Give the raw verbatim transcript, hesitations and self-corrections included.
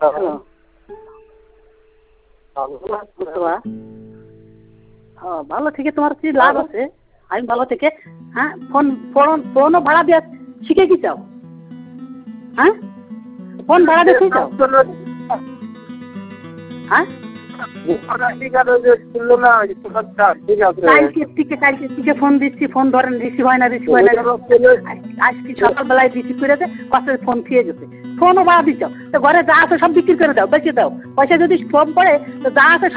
hello ভালো থেকে তোমার কি লাভ আছে আমি ভালো থেকে হ্যাঁ ফোন ফোন ফোনও ভাড়া দিয়ে শিখে কি চাও হ্যাঁ ফোন ভাড়া দিয়ে চাও হ্যাঁ ফোন দিচ্ছি ফোন ধরেন রিসিভ হয় না রিসিভ হয় না আজকে সকালবেলায় রিসিভ করে কত ফোন খেয়ে গেছে ফোনও ভাড়া দিচ্ছ তো ঘরে যা আছে সব বিক্রি করে দাও বেঁচে দাও পয়সা যদি কম পড়ে তো যা আছে